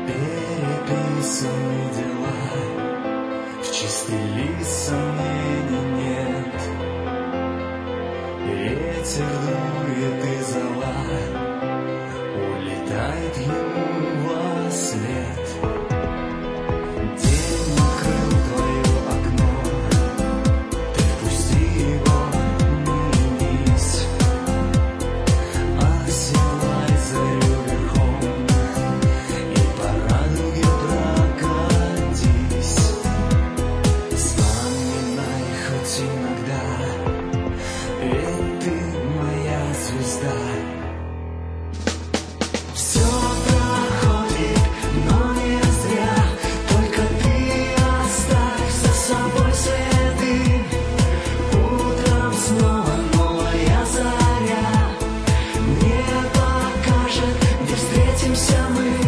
Переписаны дела, в чистый лист сомнений нет. Ветер дует и зола улетает ему во след. День накрыл твое окно, ты впусти его, не ленись. Оседлай зарю верхом и по радуге прокатись. Вспоминай хоть иногда, ведь ты моя звезда. Все проходит, но не зря, только ты оставь за собой следы. Утром снова новая заря мне покажет, где встретимся мы.